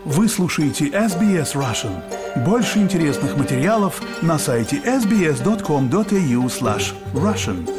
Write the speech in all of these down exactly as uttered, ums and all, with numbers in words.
Вы слушаете эс би эс Russian. Больше интересных материалов на сайте эс би эс точка ком точка эй ю слэш Russian.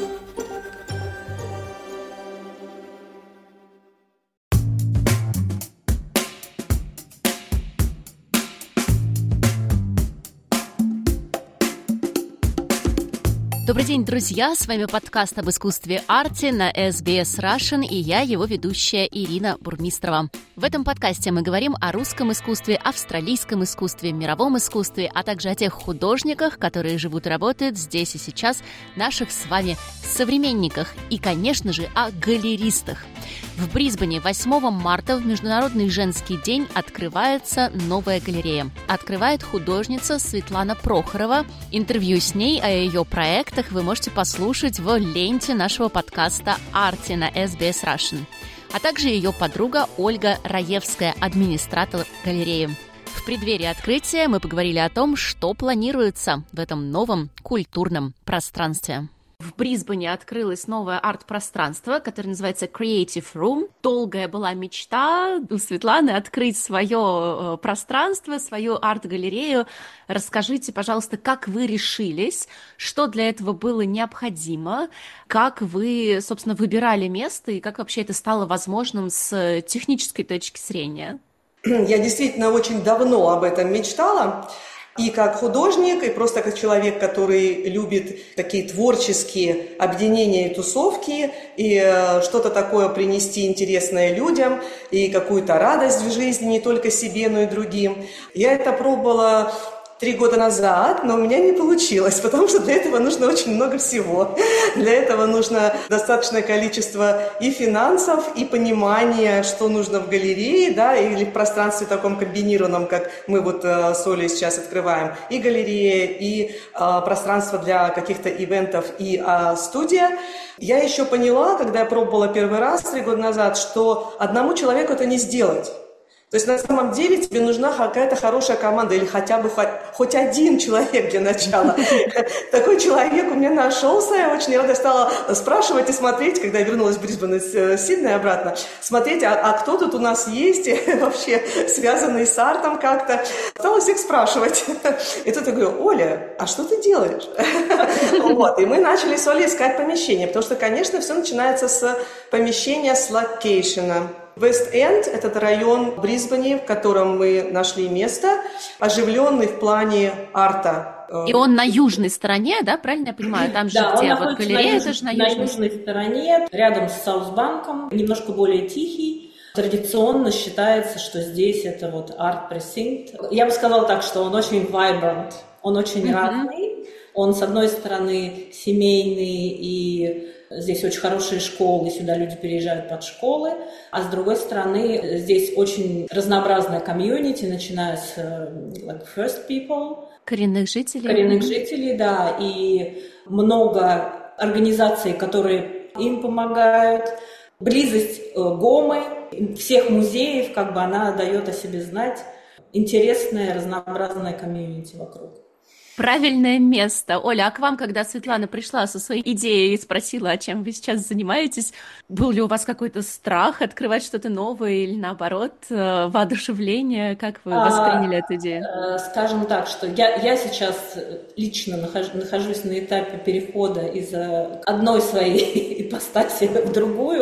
Добрый день, друзья! С вами подкаст об искусстве арте на эс би эс Russian, и я, его ведущая Ирина Бурмистрова. В этом подкасте мы говорим о русском искусстве, австралийском искусстве, мировом искусстве, а также о тех художниках, которые живут и работают здесь и сейчас, наших с вами современниках, и, конечно же, о галеристах. В Брисбене восьмого марта в Международный женский день открывается новая галерея. Открывает художница Светлана Прохорова. Интервью с ней о ее проектах вы можете послушать в ленте нашего подкаста «Арти» на эс би эс Russian. А также ее подруга Ольга Раевская, администратор галереи. В преддверии открытия мы поговорили о том, что планируется в этом новом культурном пространстве. В Брисбене открылось новое арт-пространство, которое называется Creative Room. Долгая была мечта у Светланы открыть свое пространство, свою арт-галерею. Расскажите, пожалуйста, как вы решились, что для этого было необходимо, как вы, собственно, выбирали место и как вообще это стало возможным с технической точки зрения? Я действительно очень давно об этом мечтала. И как художник, и просто как человек, который любит такие творческие объединения и тусовки, и э, что-то такое принести интересное людям, и какую-то радость в жизни не только себе, но и другим. Я это пробовала три года назад, но у меня не получилось, потому что для этого нужно очень много всего. Для этого нужно достаточное количество и финансов, и понимания, что нужно в галерее, да, или в пространстве таком комбинированном, как мы вот э, с Олей сейчас открываем, и галерея, и э, пространство для каких-то ивентов, и э, студия. Я еще поняла, когда я пробовала первый раз три года назад, что одному человеку это не сделать. То есть на самом деле тебе нужна какая-то хорошая команда или хотя бы хоть один человек для начала. Такой человек у меня нашелся, я очень рада стала спрашивать и смотреть, когда я вернулась в Брисбен из Сиднея обратно, смотреть, а, а кто тут у нас есть, вообще связанный с артом как-то. Стала всех спрашивать. И тут я говорю: Оля, а что ты делаешь? Вот. И мы начали с Олей искать помещение, потому что, конечно, все начинается с помещения, с локейшена. Вест-Энд – это район в Брисбене, в котором мы нашли место, оживленный в плане арта. И он на южной стороне, да, правильно я понимаю? Там же да, где вот галерея, это же на южной. На южной стороне, рядом с Саусбанком, немножко более тихий. Традиционно считается, что здесь это вот арт-пресинкт. Я бы сказала так, что он очень vibrant, он очень mm-hmm. разный. Он, с одной стороны, семейный, и здесь очень хорошие школы, сюда люди переезжают под школы, а с другой стороны, здесь очень разнообразная комьюнити, начиная с like, first people. Коренных жителей. Коренных жителей, да, и много организаций, которые им помогают. Близость Гомы, всех музеев, как бы она дает о себе знать. Интересное, разнообразное комьюнити вокруг. Правильное место. Оля, а к вам, когда Светлана пришла со своей идеей и спросила, а чем вы сейчас занимаетесь, был ли у вас какой-то страх открывать что-то новое или, наоборот, воодушевление? Как вы восприняли а, эту идею? Скажем так, что я, я сейчас лично нахожусь, нахожусь на этапе перехода из одной своей ипостаси в другую.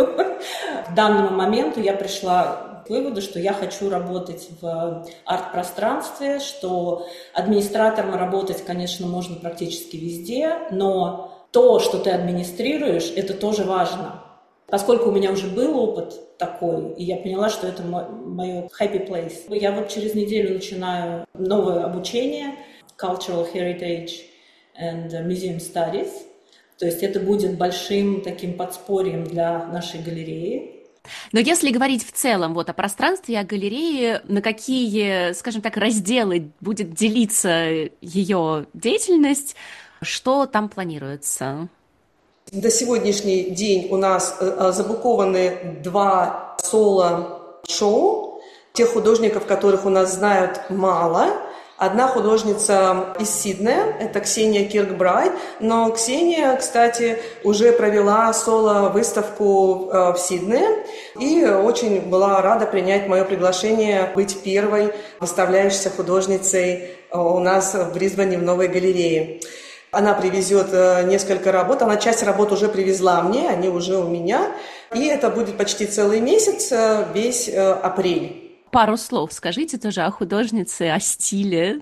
К данному моменту я пришла к выводу, что я хочу работать в арт-пространстве, что администратором работать, конечно, можно практически везде, но то, что ты администрируешь, это тоже важно. Поскольку у меня уже был опыт такой, и я поняла, что это мое happy place, я вот через неделю начинаю новое обучение Cultural Heritage and Museum Studies, то есть это будет большим таким подспорьем для нашей галереи. Но если говорить в целом вот о пространстве, о галерее, на какие, скажем так, разделы будет делиться ее деятельность, что там планируется? На сегодняшний день у нас забукованы два соло-шоу. Тех художников, которых у нас знают, мало. Одна художница из Сиднея, это Ксения Киркбрайт, но Ксения, кстати, уже провела соло-выставку в Сиднее и очень была рада принять мое приглашение быть первой выставляющейся художницей у нас в Брисбене в новой галерее. Она привезет несколько работ, она часть работ уже привезла мне, они уже у меня, и это будет почти целый месяц, весь апрель. Пару слов скажите тоже о художнице, о стиле.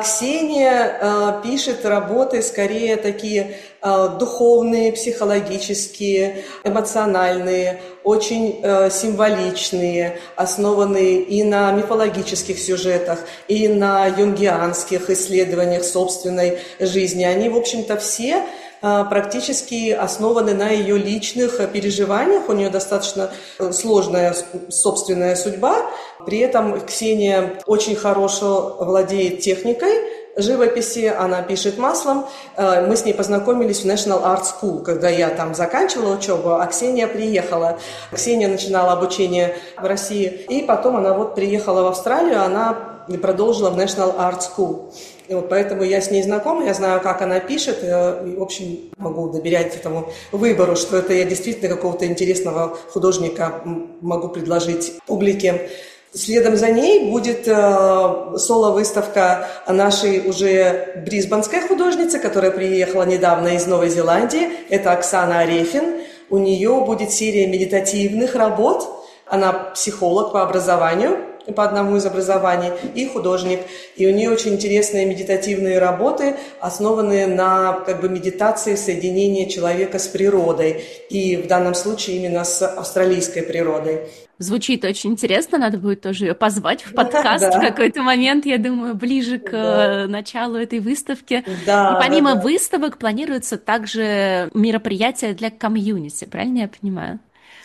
Ксения пишет работы скорее такие духовные, психологические, эмоциональные, очень символичные, основанные и на мифологических сюжетах, и на юнгианских исследованиях собственной жизни. Они, в общем-то, все практически основаны на ее личных переживаниях. У нее достаточно сложная собственная судьба. При этом Ксения очень хорошо владеет техникой живописи, она пишет маслом. Мы с ней познакомились в National Art School, когда я там заканчивала учебу, а Ксения приехала. Ксения начинала обучение в России, и потом она вот приехала в Австралию, она продолжила в National Art School. И вот поэтому я с ней знакома, я знаю, как она пишет, и, в общем, могу доверять этому выбору, что это я действительно какого-то интересного художника могу предложить публике. Следом за ней будет э, соло-выставка нашей уже брисбенской художницы, которая приехала недавно из Новой Зеландии. Это Оксана Арефин. У нее будет серия медитативных работ. Она психолог по образованию, по одному из образований, и художник. И у нее очень интересные медитативные работы, основанные на как бы медитации соединения человека с природой. И в данном случае именно с австралийской природой. Звучит очень интересно, надо будет тоже ее позвать в подкаст в какой-то момент, я думаю, ближе к да. началу этой выставки. Да, и помимо да, да. выставок планируются также мероприятия для комьюнити, правильно я понимаю?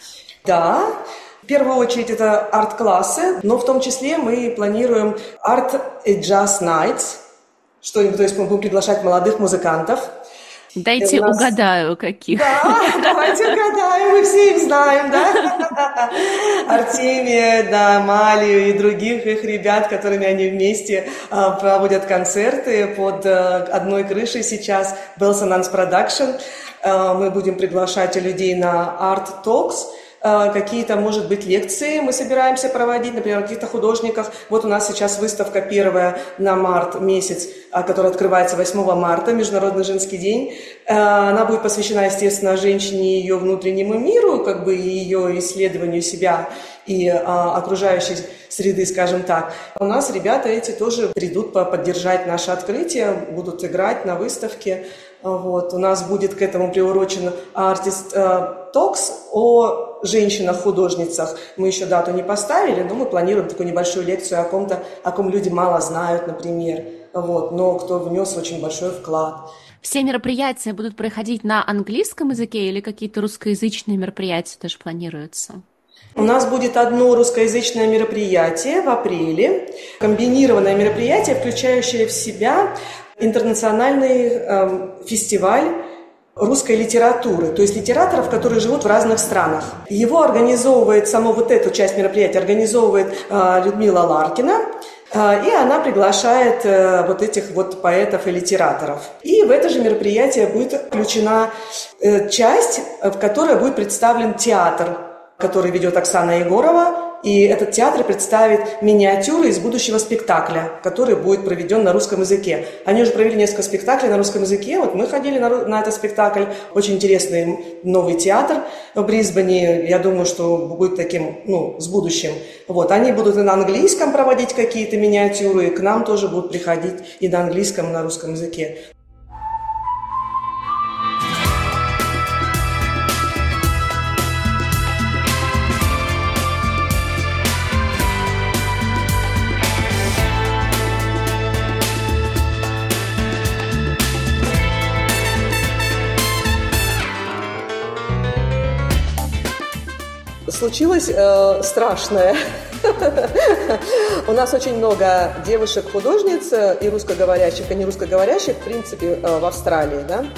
Да. В первую очередь это арт-классы, но в том числе мы планируем Art and Jazz Nights, что, то есть мы будем приглашать молодых музыкантов. Дайте нас... угадаю, каких. Да, давайте угадаем, мы все их знаем, да? Артемия, да, Малию и других их ребят, которыми они вместе а, проводят концерты под а, одной крышей сейчас, Bells and Nuns Production. А, мы будем приглашать людей на Art Talks. Какие-то, может быть, лекции мы собираемся проводить, например, о каких-то художниках. Вот у нас сейчас выставка первая на март месяц, которая открывается восьмого марта, Международный женский день. Она будет посвящена, естественно, женщине и ее внутреннему миру, как бы и ее исследованию себя и а, окружающей среды, скажем так. У нас ребята эти тоже придут поддержать наше открытие, будут играть на выставке. Вот. У нас будет к этому приурочен Artist Talks о женщинах-художницах. Мы еще дату не поставили, но мы планируем такую небольшую лекцию о ком-то, о ком люди мало знают, например. Вот. Но кто внес очень большой вклад. Все мероприятия будут проходить на английском языке или какие-то русскоязычные мероприятия тоже планируются? У нас будет одно русскоязычное мероприятие в апреле, комбинированное мероприятие, включающее в себя интернациональный э, фестиваль русской литературы, то есть литераторов, которые живут в разных странах. Его организовывает, саму вот эту часть мероприятия организовывает э, Людмила Ларкина, э, и она приглашает э, вот этих вот поэтов и литераторов. И в это же мероприятие будет включена э, часть, в которой будет представлен театр, который ведет Оксана Егорова. И этот театр представит миниатюры из будущего спектакля, который будет проведен на русском языке. Они уже провели несколько спектаклей на русском языке. Вот мы ходили на, на этот спектакль. Очень интересный новый театр в Брисбене. Я думаю, что будет таким, ну, с будущим. Вот. Они будут и на английском проводить какие-то миниатюры, и к нам тоже будут приходить и на английском, и на русском языке. Случилось э, страшное. У нас очень много девушек-художниц и русскоговорящих, и не русскоговорящих, в принципе, э, в Австралии, да.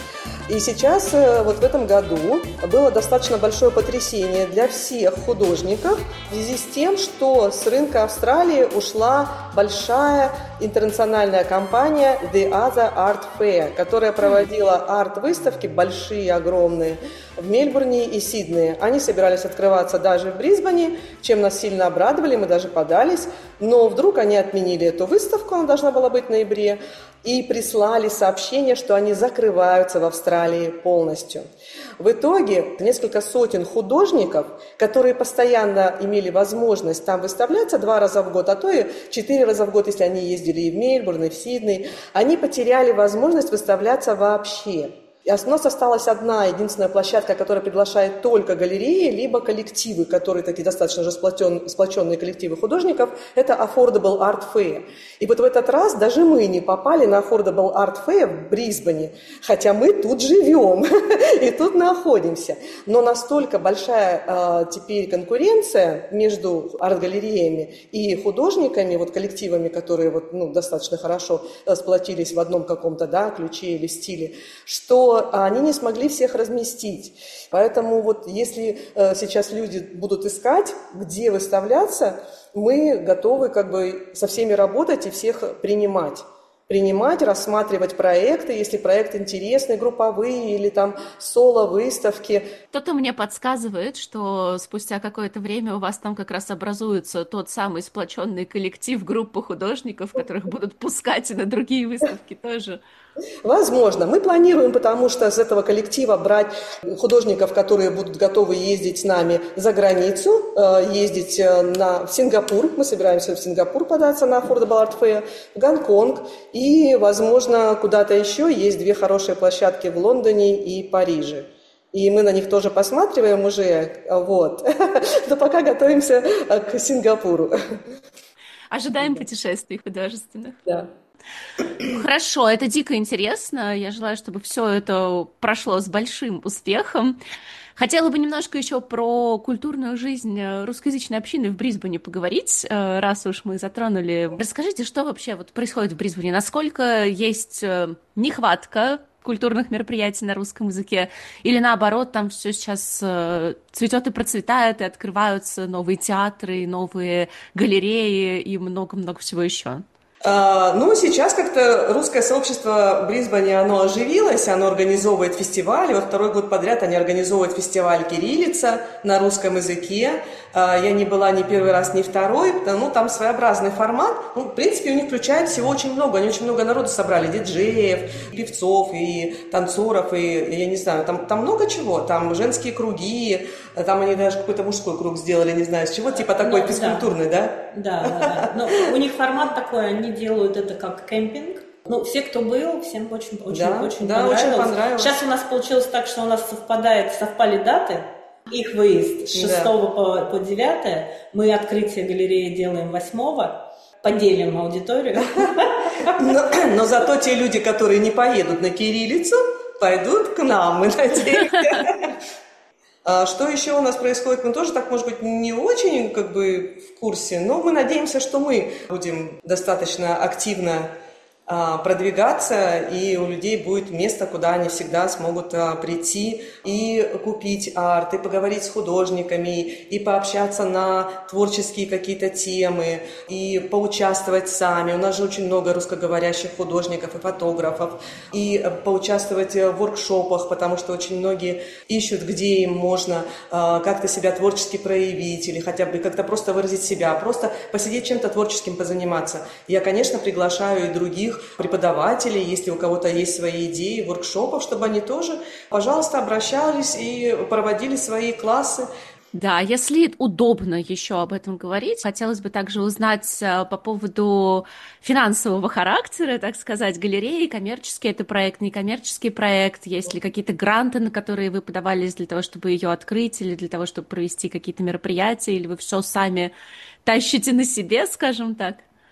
И сейчас, вот в этом году, было достаточно большое потрясение для всех художников в связи с тем, что с рынка Австралии ушла большая интернациональная компания The Other Art Fair, которая проводила арт-выставки большие, огромные, в Мельбурне и Сиднее. Они собирались открываться даже в Брисбене, чем нас сильно обрадовали, мы даже подались. Но вдруг они отменили эту выставку, она должна была быть в ноябре, и прислали сообщение, что они закрываются в Австралии полностью. В итоге несколько сотен художников, которые постоянно имели возможность там выставляться два раза в год, а то и четыре раза в год, если они ездили и в Мельбурн, и в Сидней, они потеряли возможность выставляться вообще. И у нас осталась одна единственная площадка, которая приглашает только галереи, либо коллективы, которые такие достаточно же сплочен, сплоченные коллективы художников, это Affordable Art Fair. И вот в этот раз даже мы не попали на Affordable Art Fair в Брисбене, хотя мы тут живем и тут находимся. Но настолько большая а, теперь конкуренция между арт-галереями и художниками, вот коллективами, которые вот, ну, достаточно хорошо сплотились в одном каком-то, да, ключе или стиле, что они не смогли всех разместить. Поэтому вот если э, сейчас люди будут искать, где выставляться, мы готовы как бы со всеми работать и всех принимать. Принимать, рассматривать проекты, если проект интересный, групповые или там соло-выставки. Кто-то мне подсказывает, что спустя какое-то время у вас там как раз образуется тот самый сплоченный коллектив, группа художников, которых будут пускать и на другие выставки тоже. Возможно. Мы планируем, потому что с этого коллектива брать художников, которые будут готовы ездить с нами за границу, ездить на, в Сингапур. Мы собираемся в Сингапур податься на Affordable Art Fair, в Гонконг и, возможно, куда-то еще. Есть две хорошие площадки в Лондоне и Париже. И мы на них тоже посматриваем уже. Вот. Но пока готовимся к Сингапуру. Ожидаем путешествий художественных. Да. Хорошо, это дико интересно. Я желаю, чтобы все это прошло с большим успехом. Хотела бы немножко еще про культурную жизнь русскоязычной общины в Брисбене поговорить, раз уж мы затронули. Расскажите, что вообще вот происходит в Брисбене? Насколько есть нехватка культурных мероприятий на русском языке? Или наоборот, там все сейчас цветет и процветает, и открываются новые театры, новые галереи и много-много всего еще? Ну, сейчас как-то русское сообщество в Брисбене, оно оживилось, оно организовывает фестивали. Вот второй год подряд они организовывают фестиваль «Кириллица» на русском языке. Я не была ни первый раз, ни второй. Ну, там своеобразный формат. Ну, в принципе, у них включает всего очень много. Они очень много народу собрали. Диджеев, певцов и танцоров, и, я не знаю, там, там много чего. Там женские круги, там они даже какой-то мужской круг сделали, не знаю, с чего. Типа такой ну, физкультурный, да? Да, да, да. Но у них формат такой, они делают это как кемпинг. Ну, все, кто был, всем очень, очень, да, очень, да, понравилось. очень понравилось. Сейчас у нас получилось так, что у нас совпадает, совпали даты. Их выезд с шестого да. по, по девятое. Мы открытие галереи делаем восьмого. Поделим аудиторию. Но, но зато те люди, которые не поедут на Кириллицу, пойдут к нам, мы надеемся. Что еще у нас происходит? Мы тоже так, может быть, не очень как бы в курсе, но мы надеемся, что мы будем достаточно активно продвигаться, и у людей будет место, куда они всегда смогут прийти и купить арт, и поговорить с художниками, и пообщаться на творческие какие-то темы, и поучаствовать сами. У нас же очень много русскоговорящих художников и фотографов, и поучаствовать в воркшопах, потому что очень многие ищут, где им можно как-то себя творчески проявить, или хотя бы как-то просто выразить себя, просто посидеть чем-то творческим, позаниматься. Я, конечно, приглашаю и других преподавателей, если у кого-то есть свои идеи, воркшопов, чтобы они тоже, пожалуйста, обращались и проводили свои классы. Да, если удобно еще об этом говорить, хотелось бы также узнать по поводу финансового характера, так сказать, галереи, коммерческий это проект, некоммерческий проект, есть ли какие-то гранты, на которые вы подавались для того, чтобы ее открыть, или для того, чтобы провести какие-то мероприятия, или вы все сами тащите на себе, скажем так?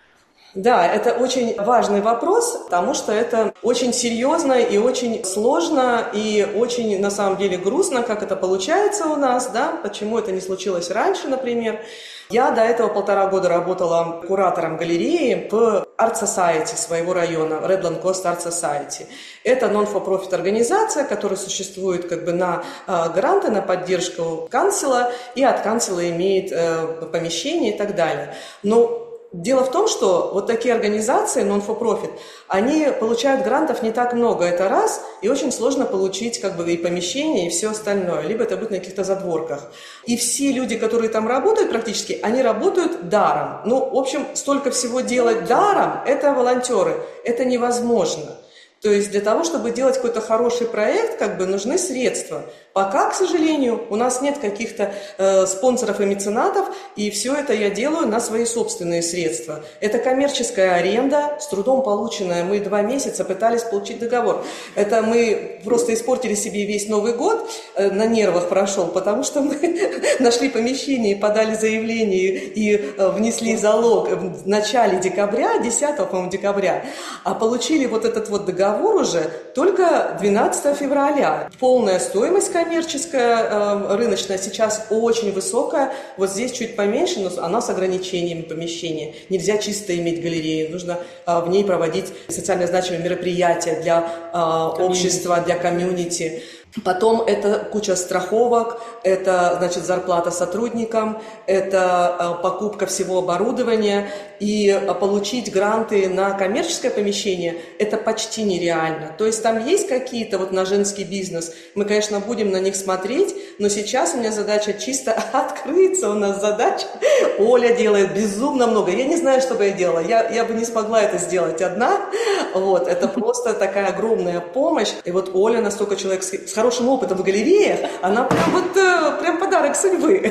Да, это очень важный вопрос, потому что это очень серьезно и очень сложно, и очень, на самом деле, грустно, как это получается у нас, да, почему это не случилось раньше, например. Я до этого полтора года работала куратором галереи в Art Society своего района, Redland Coast Art Society. Это non-for-profit организация, которая существует как бы на э, гранты, на поддержку канцела, и от канцела имеет э, помещение и так далее. Но дело в том, что вот такие организации, non-for-profit, они получают грантов не так много, это раз, и очень сложно получить как бы и помещение, и все остальное, либо это будет на каких-то задворках. И все люди, которые там работают практически, они работают даром. Ну, в общем, столько всего делать даром, это волонтеры, это невозможно. То есть для того, чтобы делать какой-то хороший проект, как бы нужны средства. Пока, к сожалению, у нас нет каких-то э, спонсоров и меценатов, и все это я делаю на свои собственные средства. Это коммерческая аренда, с трудом полученная. Мы два месяца пытались получить договор. Это мы просто испортили себе весь Новый год, э, на нервах прошел, потому что мы нашли помещение, подали заявление и э, внесли залог в начале декабря, десятого, по-моему, декабря, а получили вот этот вот договор уже только двенадцатого февраля. Полная стоимость коммерческая, Коммерческая, рыночная сейчас очень высокая. Вот здесь чуть поменьше, но она с ограничениями помещения. Нельзя чисто иметь галерею. Нужно в ней проводить социально значимые мероприятия для общества, для комьюнити. Потом это куча страховок, это, значит, зарплата сотрудникам, это покупка всего оборудования. И получить гранты на коммерческое помещение – это почти нереально. То есть там есть какие-то вот на женский бизнес, мы, конечно, будем на них смотреть, но сейчас у меня задача чисто открыться, у нас задача. Оля делает безумно много. Я не знаю, что бы я делала, я, я бы не смогла это сделать одна. Вот, это просто такая огромная помощь. И вот Оля настолько человек с, с хорошим опытом в галереях, она прям вот прям подарок судьбы.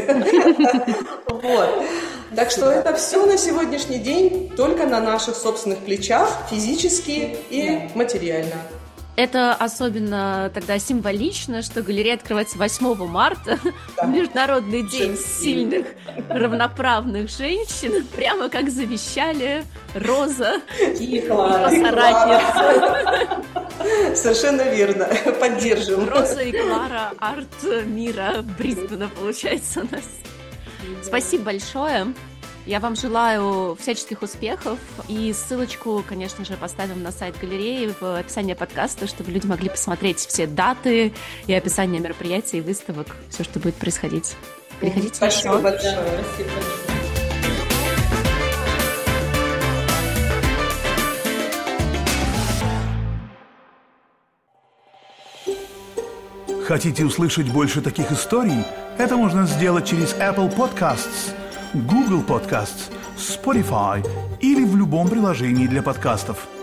Вот. Так что это все на сегодняшний день только на наших собственных плечах, физически и материально. Это особенно тогда символично, что галерея открывается восьмого марта, да. Международный день Женщин. Сильных, равноправных женщин, прямо как завещали Роза и Клара. Соратница. Совершенно верно, поддерживаем. Роза и Клара, арт мира Брисбена, получается у нас. Спасибо большое. Я вам желаю всяческих успехов. И ссылочку, конечно же, поставим на сайт галереи в описании подкаста, чтобы люди могли посмотреть все даты и описание мероприятий, выставок, все, что будет происходить. Приходите. Спасибо большое. Спасибо большое. Хотите услышать больше таких историй? Это можно сделать через Apple Podcasts, Google Podcasts, Spotify или в любом приложении для подкастов.